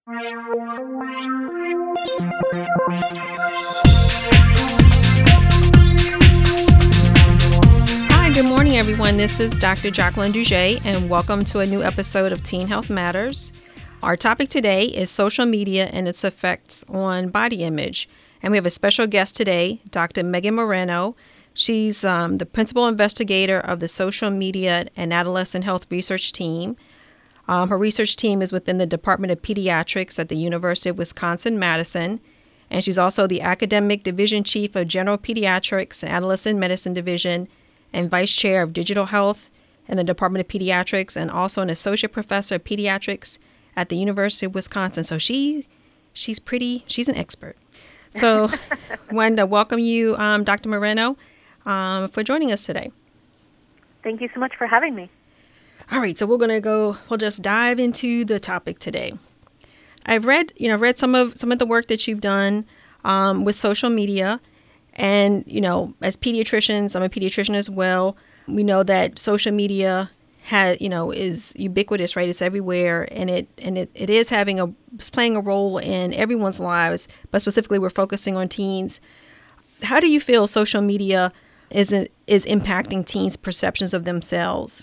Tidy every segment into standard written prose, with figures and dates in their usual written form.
Hi, good morning, everyone. This is Dr. Jacqueline Duget, and welcome to a new episode of Teen Health Matters. Our topic today is social media and its effects on body image. And we have a special guest today, Dr. Megan Moreno. She's the principal investigator of the Social Media and Adolescent Health Research Team. Her research team is within the Department of Pediatrics at the University of Wisconsin-Madison. And she's also the Academic Division Chief of General Pediatrics and Adolescent Medicine Division and Vice Chair of Digital Health in the Department of Pediatrics, and also an Associate Professor of Pediatrics at the University of Wisconsin. So she's an expert. So wanted to welcome you, Dr. Moreno, for joining us today. Thank you so much for having me. All right, so we'll just dive into the topic today. I've read some of the work that you've done with social media. And, as pediatricians, I'm a pediatrician as well. We know that social media is ubiquitous, right? It's everywhere, and it is playing a role in everyone's lives, but specifically we're focusing on teens. How do you feel social media is impacting teens' perceptions of themselves?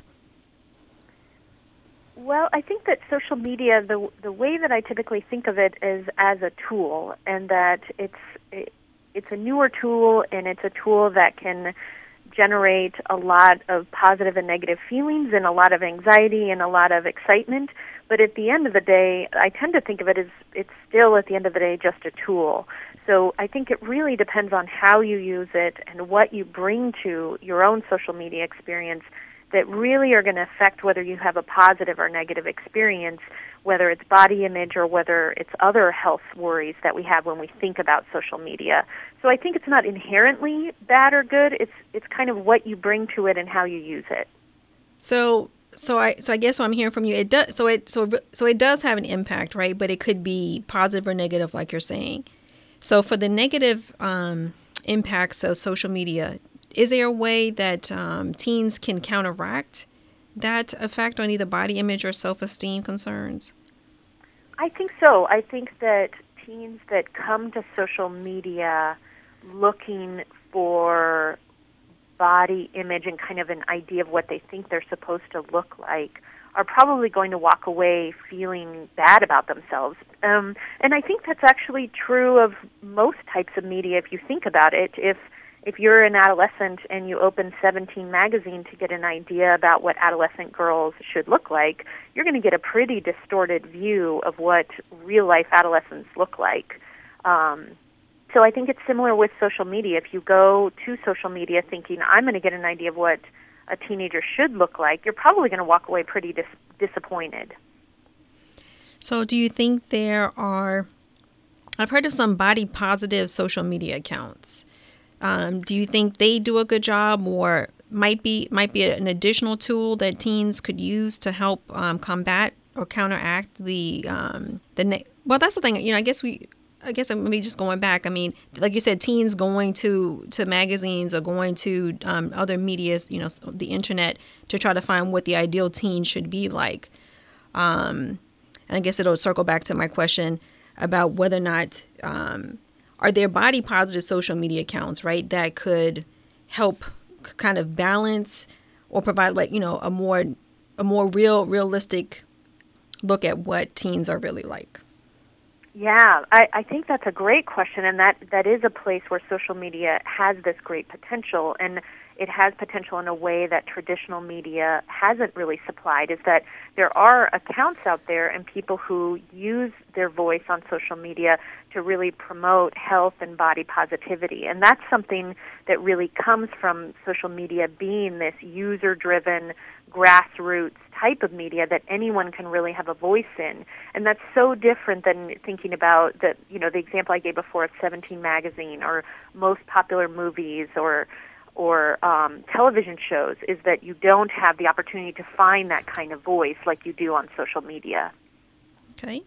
Well, I think that social media, the way that I typically think of it is as a tool, and that it's a newer tool, and it's a tool that can generate a lot of positive and negative feelings and a lot of anxiety and a lot of excitement. But at the end of the day, I tend to think of it as it's still, at the end of the day, just a tool. So I think it really depends on how you use it and what you bring to your own social media experience that really are going to affect whether you have a positive or negative experience, whether it's body image or whether it's other health worries that we have when we think about social media. So I think it's not inherently bad or good. It's kind of what you bring to it and how you use it. So I guess what I'm hearing from you, it does. So it does have an impact, right? But it could be positive or negative, like you're saying. So for the negative impacts of social media, is there a way that teens can counteract that effect on either body image or self-esteem concerns? I think so. I think that teens that come to social media looking for body image and kind of an idea of what they think they're supposed to look like are probably going to walk away feeling bad about themselves. And I think that's actually true of most types of media if you think about it. If you're an adolescent and you open 17 magazine to get an idea about what adolescent girls should look like, you're going to get a pretty distorted view of what real-life adolescents look like. So I think it's similar with social media. If you go to social media thinking, I'm going to get an idea of what a teenager should look like, you're probably going to walk away pretty disappointed. So do you think I've heard of some body-positive social media accounts. Do you think they do a good job, or might be an additional tool that teens could use to help combat or counteract well, that's the thing. I guess maybe just going back. I mean, like you said, teens going to magazines or going to other media, the internet, to try to find what the ideal teen should be like. And I guess it'll circle back to my question about whether or not are there body positive social media accounts, right, that could help kind of balance or provide a more realistic look at what teens are really like? Yeah, I think that's a great question, and that is a place where social media has this great potential, and it has potential in a way that traditional media hasn't really supplied, is that there are accounts out there and people who use their voice on social media to really promote health and body positivity. And that's something that really comes from social media being this user-driven, grassroots type of media that anyone can really have a voice in. And that's so different than thinking about the example I gave before of 17 magazine or most popular movies or television shows, is that you don't have the opportunity to find that kind of voice like you do on social media. Okay.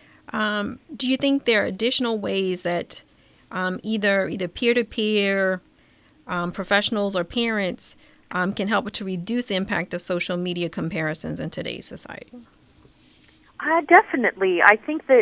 Do you think there are additional ways that either peer-to-peer professionals or parents can help to reduce the impact of social media comparisons in today's society? Definitely. I think that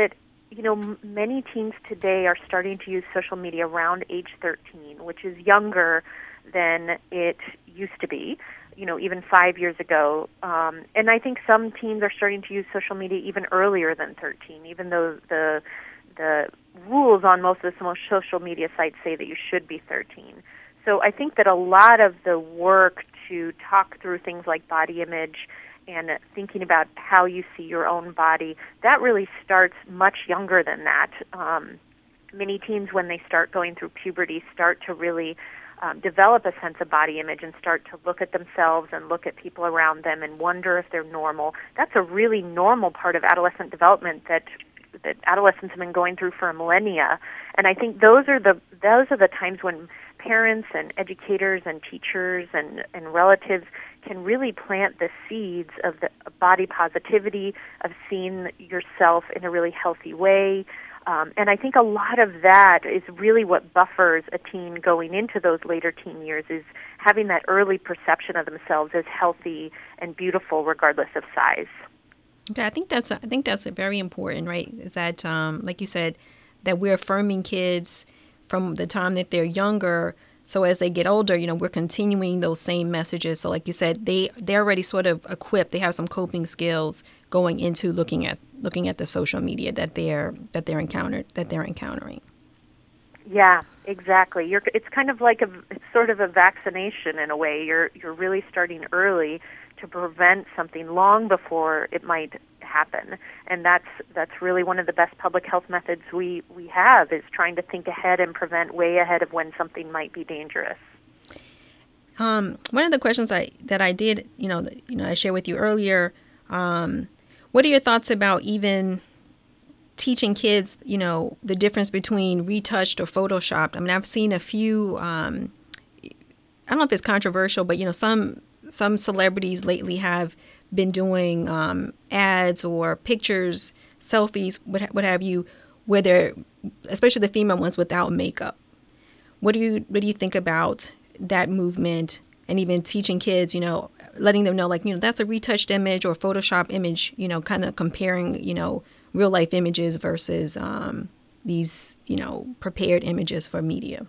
many teens today are starting to use social media around age 13, which is younger than it used to be, even 5 years ago. And I think some teens are starting to use social media even earlier than 13, even though the rules on most of the social media sites say that you should be 13. So I think that a lot of the work to talk through things like body image and thinking about how you see your own body, that really starts much younger than that. Many teens, when they start going through puberty, start to really develop a sense of body image and start to look at themselves and look at people around them and wonder if they're normal. That's a really normal part of adolescent development that adolescents have been going through for a millennia. And I think those are the times when parents and educators and teachers and relatives can really plant the seeds of the body positivity, of seeing yourself in a really healthy way. And I think a lot of that is really what buffers a teen going into those later teen years, is having that early perception of themselves as healthy and beautiful regardless of size. Okay, I think that's very important, right? Is that, like you said, that we're affirming kids from the time that they're younger. So as they get older, we're continuing those same messages. So like you said, they're already sort of equipped. They have some coping skills going into looking at the social media that they're encountering. Yeah, exactly. It's kind of like it's sort of a vaccination in a way. You're really starting early to prevent something long before it might happen. And that's really one of the best public health methods we have, is trying to think ahead and prevent way ahead of when something might be dangerous. One of the questions that I did, I shared with you earlier, what are your thoughts about even teaching kids, the difference between retouched or photoshopped? I mean, I've seen a few, I don't know if it's controversial, but, some celebrities lately have been doing ads or pictures, selfies, what have you, where they're, especially the female ones, without makeup. What do you think about that movement, and even teaching kids, letting them know, like, that's a retouched image or Photoshop image, kind of comparing, real life images versus these, prepared images for media?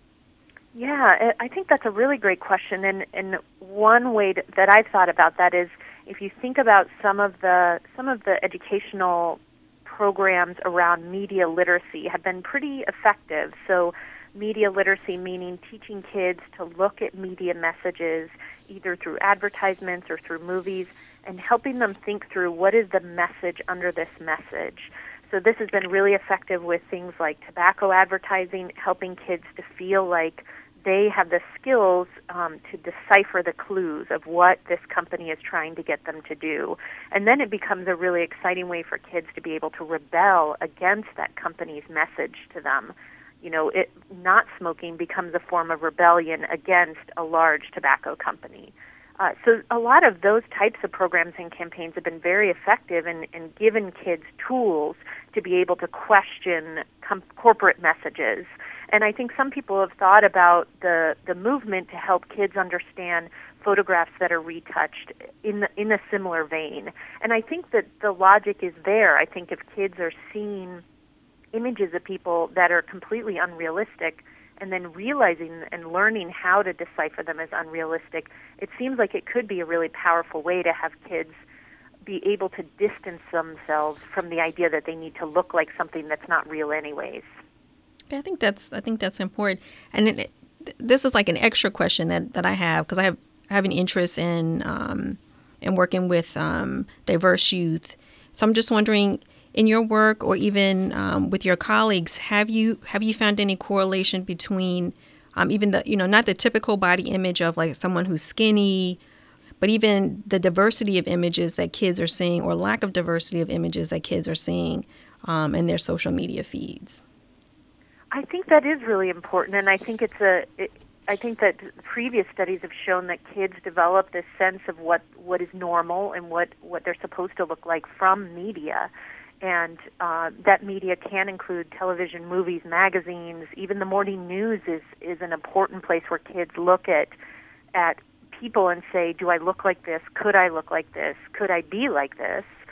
Yeah, I think that's a really great question, and one way that I've thought about that is, if you think about some of the educational programs around media literacy have been pretty effective. So media literacy meaning teaching kids to look at media messages either through advertisements or through movies, and helping them think through what is the message under this message. So this has been really effective with things like tobacco advertising, helping kids to feel like they have the skills to decipher the clues of what this company is trying to get them to do. And then it becomes a really exciting way for kids to be able to rebel against that company's message to them. Not smoking becomes a form of rebellion against a large tobacco company. So a lot of those types of programs and campaigns have been very effective in given kids tools to be able to question corporate messages. And I think some people have thought about the movement to help kids understand photographs that are retouched in a similar vein. And I think that the logic is there. I think if kids are seeing images of people that are completely unrealistic and then realizing and learning how to decipher them as unrealistic, it seems like it could be a really powerful way to have kids be able to distance themselves from the idea that they need to look like something that's not real anyways. I think that's important. And this is like an extra question that I have, because I have an interest in working with diverse youth. So I'm just wondering, in your work or even with your colleagues, have you found any correlation between even the not the typical body image of like someone who's skinny, but even the diversity of images that kids are seeing, or lack of diversity of images that kids are seeing in their social media feeds? I think that is really important, and I think I think that previous studies have shown that kids develop this sense of what is normal and what they're supposed to look like from media. And that media can include television, movies, magazines. Even the morning news is an important place where kids look at people and say, do I look like this? Could I look like this? Could I be like this?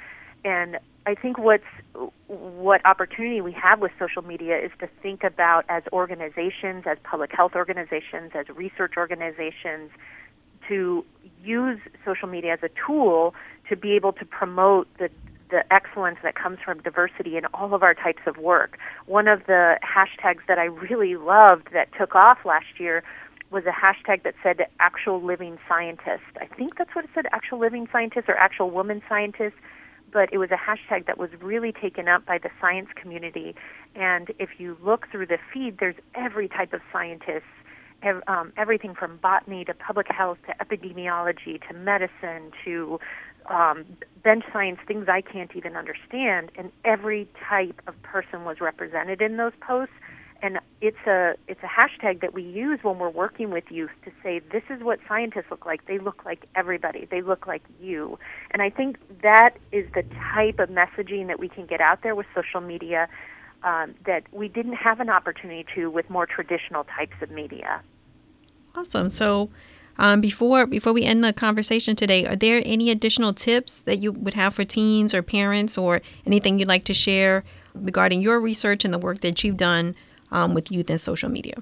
And I think what opportunity we have with social media is to think about, as organizations, as public health organizations, as research organizations, to use social media as a tool to be able to promote the excellence that comes from diversity in all of our types of work. One of the hashtags that I really loved that took off last year was a hashtag that said actual living scientist. I think that's what it said, actual living scientist or actual woman scientist. But it was a hashtag that was really taken up by the science community. And if you look through the feed, there's every type of scientist, everything from botany to public health to epidemiology to medicine to bench science, things I can't even understand. And every type of person was represented in those posts. And it's a hashtag that we use when we're working with youth to say, this is what scientists look like. They look like everybody. They look like you. And I think that is the type of messaging that we can get out there with social media that we didn't have an opportunity to with more traditional types of media. Awesome. So before we end the conversation today, are there any additional tips that you would have for teens or parents, or anything you'd like to share regarding your research and the work that you've done with youth and social media?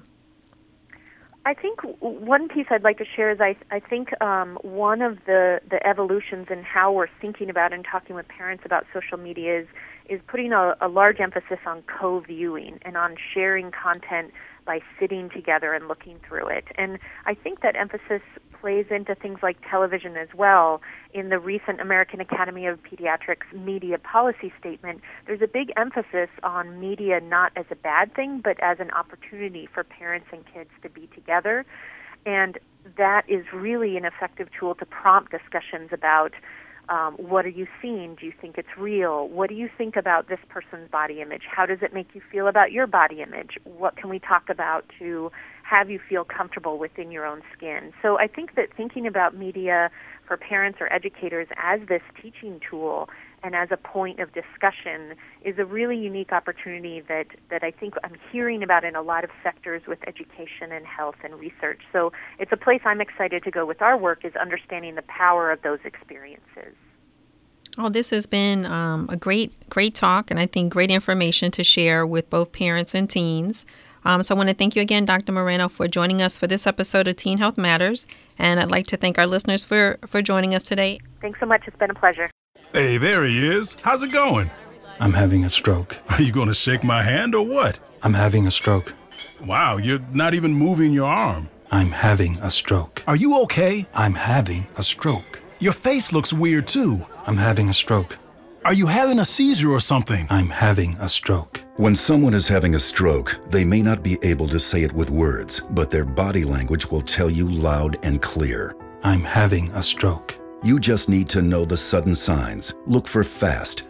I think one piece I'd like to share is I think one of the evolutions in how we're thinking about and talking with parents about social media is putting a large emphasis on co-viewing and on sharing content by sitting together and looking through it. And I think that emphasis plays into things like television as well. In the recent American Academy of Pediatrics media policy statement, there's a big emphasis on media not as a bad thing, but as an opportunity for parents and kids to be together. And that is really an effective tool to prompt discussions about what are you seeing? Do you think it's real? What do you think about this person's body image? How does it make you feel about your body image? What can we talk about to have you feel comfortable within your own skin? So I think that thinking about media for parents or educators as this teaching tool and as a point of discussion is a really unique opportunity that I think I'm hearing about in a lot of sectors with education and health and research. So it's a place I'm excited to go with our work, is understanding the power of those experiences. Oh, this has been a great talk, and I think great information to share with both parents and teens. So I want to thank you again, Dr. Moreno, for joining us for this episode of Teen Health Matters. And I'd like to thank our listeners for joining us today. Thanks so much. It's been a pleasure. Hey, there he is. How's it going? I'm having a stroke. Are you going to shake my hand or what? I'm having a stroke. Wow, you're not even moving your arm. I'm having a stroke. Are you okay? I'm having a stroke. Your face looks weird, too. I'm having a stroke. Are you having a seizure or something? I'm having a stroke. When someone is having a stroke, they may not be able to say it with words, but their body language will tell you loud and clear. I'm having a stroke. You just need to know the sudden signs. Look for FAST,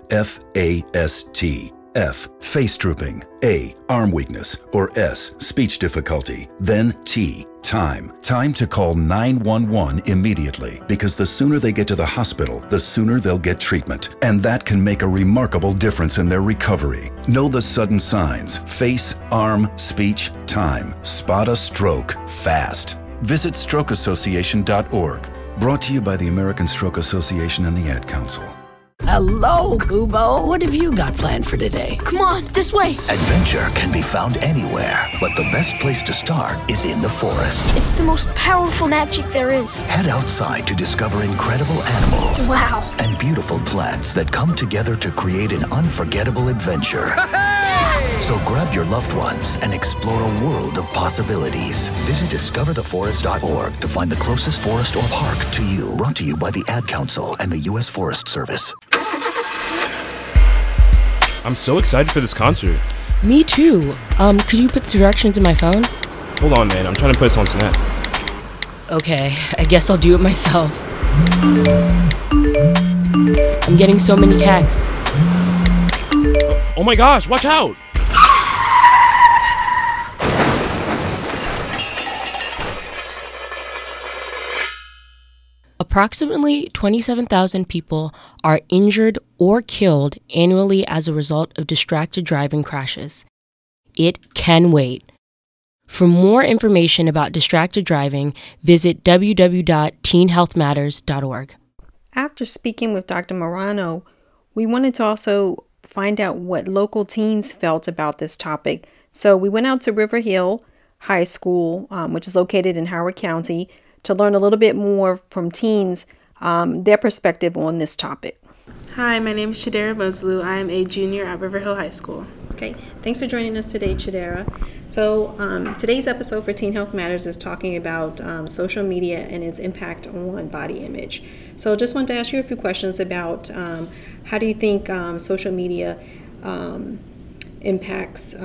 F-A-S-T. F, face drooping. A, arm weakness. Or S, speech difficulty. Then T, time. Time to call 911 immediately, because the sooner they get to the hospital, the sooner they'll get treatment. And that can make a remarkable difference in their recovery. Know the sudden signs. Face, arm, speech, time. Spot a stroke fast. Visit strokeassociation.org. Brought to you by the American Stroke Association and the Ad Council. Hello, Kubo. What have you got planned for today? Come on, this way. Adventure can be found anywhere, but the best place to start is in the forest. It's the most powerful magic there is. Head outside to discover incredible animals. Wow. And beautiful plants that come together to create an unforgettable adventure. So grab your loved ones and explore a world of possibilities. Visit discovertheforest.org to find the closest forest or park to you. Brought to you by the Ad Council and the U.S. Forest Service. I'm so excited for this concert. Me too. Could you put the directions in my phone? Hold on, man. I'm trying to put this on Snap. Okay, I guess I'll do it myself. I'm getting so many texts. Oh my gosh, watch out! Approximately 27,000 people are injured or killed annually as a result of distracted driving crashes. It can wait. For more information about distracted driving, visit www.teenhealthmatters.org. After speaking with Dr. Moreno, We wanted to also find out what local teens felt about this topic. So we went out to River Hill High School, which is located in Howard County, to learn a little bit more from teens, their perspective on this topic. Hi, my name is Chidera Mosloo. I am a junior at River Hill High School. Okay, thanks for joining us today, Chidera. So today's episode for Teen Health Matters is talking about social media and its impact on body image. So just wanted to ask you a few questions about how do you think social media impacts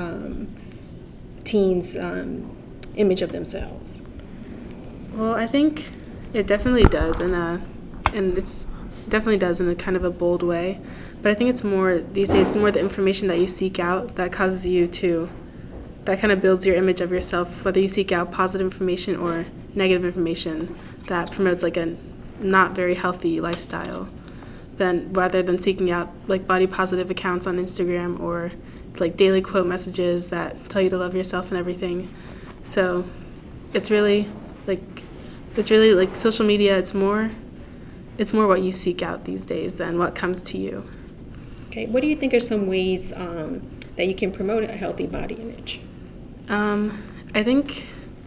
teens' image of themselves? Well, I think it definitely does, and it's definitely does in a kind of a bold way. But I think it's more these days. It's more the information that you seek out that causes you to, that kind of builds your image of yourself. Whether you seek out positive information or negative information that promotes like a not very healthy lifestyle, then rather than seeking out like body positive accounts on Instagram or like daily quote messages that tell you to love yourself and everything. So it's really like social media. It's more what you seek out these days than what comes to you. Okay, what do you think are some ways that you can promote a healthy body image? I think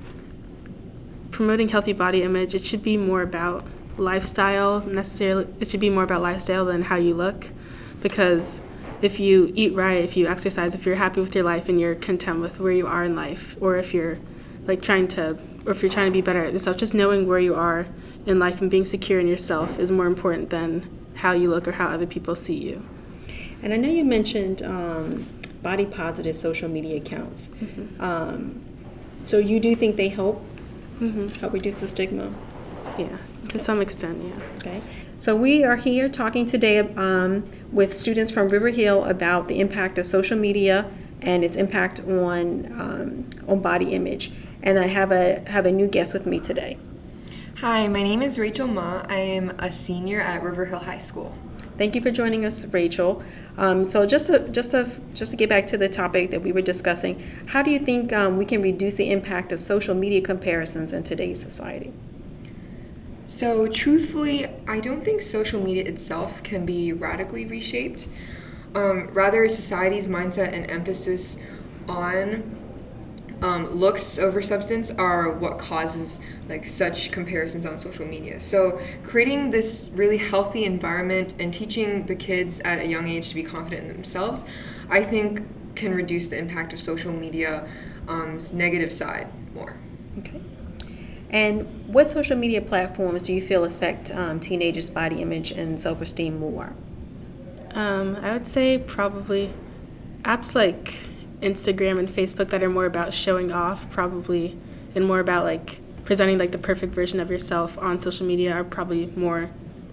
promoting healthy body image, it should be more about lifestyle necessarily. It should be more about lifestyle than how you look, because if you eat right, if you exercise, if you're happy with your life and you're content with where you are in life, or if you're trying to be better at yourself, just knowing where you are in life and being secure in yourself is more important than how you look or how other people see you. And I know you mentioned body positive social media accounts. Mm-hmm. So you do think they help reduce the stigma? Yeah, to some extent, yeah. Okay. So we are here talking today with students from River Hill about the impact of social media and its impact on body image. And I have a new guest with me today. Hi, my name is Rachel Ma. I am a senior at River Hill High School. Thank you for joining us, Rachel. So just to get back to the topic that we were discussing, how do you think we can reduce the impact of social media comparisons in today's society? So truthfully, I don't think social media itself can be radically reshaped. Rather, society's mindset and emphasis on looks over substance are what causes like such comparisons on social media. So creating this really healthy environment and teaching the kids at a young age to be confident in themselves, I think can reduce the impact of social media's negative side more. Okay. And what social media platforms do you feel affect teenagers' body image and self-esteem more? I would say probably apps like Instagram and Facebook that are more about showing off probably, and more about like presenting like the perfect version of yourself on social media are probably more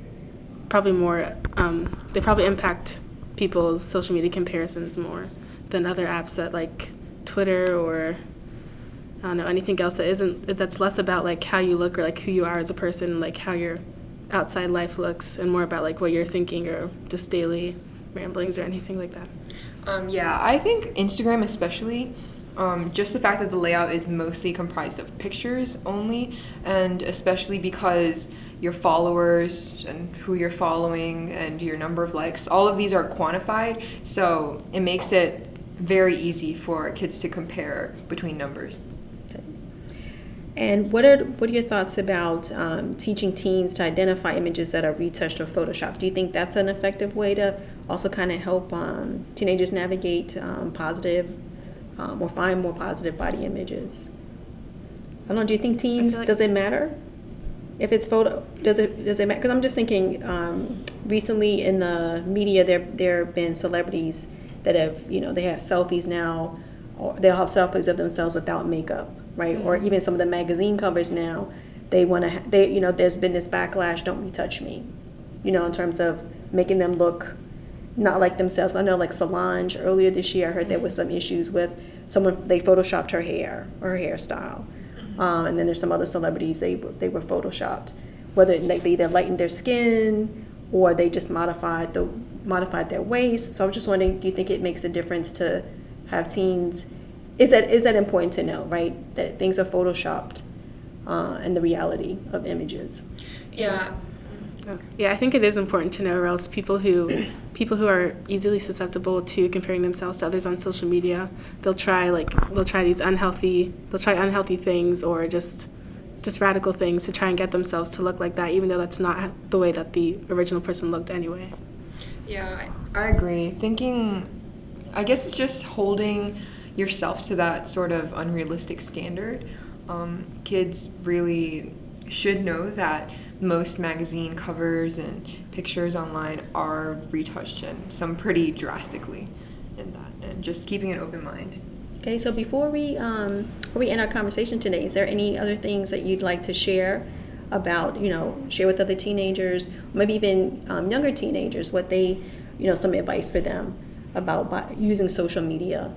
they probably impact people's social media comparisons more than other apps that like Twitter or I don't know, anything else that's less about like how you look or like who you are as a person, like how your outside life looks, and more about like what you're thinking or just daily ramblings or anything like that. Yeah, I think Instagram especially, just the fact that the layout is mostly comprised of pictures only, and especially because your followers and who you're following and your number of likes, all of these are quantified, so it makes it very easy for kids to compare between numbers. Okay. And what are your thoughts about teaching teens to identify images that are retouched or photoshopped? Do you think that's an effective way to also kind of help teenagers navigate positive or find more positive body images? I don't know. Do you think teens, does it matter if it's photo? Does it matter? Because I'm just thinking recently in the media there have been celebrities that have, they have selfies now, or they'll have selfies of themselves without makeup, right? Mm-hmm. Or even some of the magazine covers now, they want to, there's been this backlash, don't retouch me, in terms of making them look not like themselves. I know like Solange earlier this year, I heard there was some issues with someone, they photoshopped her hair or her hairstyle. And then there's some other celebrities, they were photoshopped, whether they either lightened their skin or they just modified their waist. So I was just wondering, do you think it makes a difference to have teens? Is that important to know, right? That things are photoshopped and the reality of images. Yeah. Yeah, I think it is important to know, or else people who are easily susceptible to comparing themselves to others on social media, they'll try unhealthy things, or just radical things to try and get themselves to look like that, even though that's not the way that the original person looked anyway. Yeah, I agree. I guess it's just holding yourself to that sort of unrealistic standard. Kids really should know that most magazine covers and pictures online are retouched, and some pretty drastically in that, and just keeping an open mind. Okay, so before we end our conversation today, is there any other things that you'd like to share about, share with other teenagers, maybe even younger teenagers, what they, some advice for them about using social media?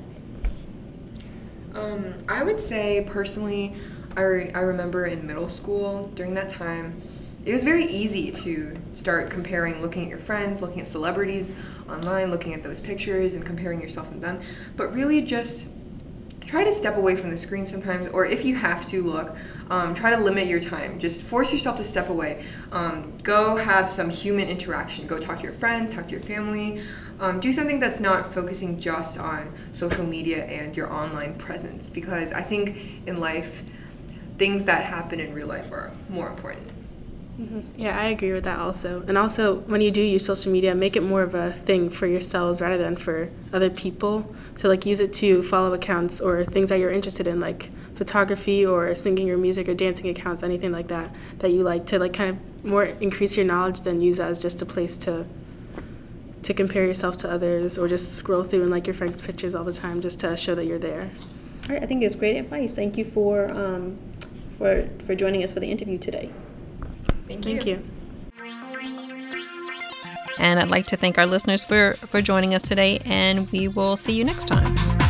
I would say personally, I remember in middle school, during that time, it was very easy to start comparing, looking at your friends, looking at celebrities online, looking at those pictures and comparing yourself and them. But really just try to step away from the screen sometimes, or if you have to look, try to limit your time. Just force yourself to step away. Go have some human interaction. Go talk to your friends, talk to your family. Do something that's not focusing just on social media and your online presence, because I think in life, things that happen in real life are more important. Mm-hmm. Yeah, I agree with that also. And also, when you do use social media, make it more of a thing for yourselves rather than for other people. So, use it to follow accounts or things that you're interested in, like photography or singing or music or dancing accounts, anything like that you like to, kind of more increase your knowledge than use that as just a place to compare yourself to others, or just scroll through and like your friends' pictures all the time just to show that you're there. All right, I think it's great advice. Thank you for joining us for the interview today. Thank you. And I'd like to thank our listeners for joining us today, and we will see you next time.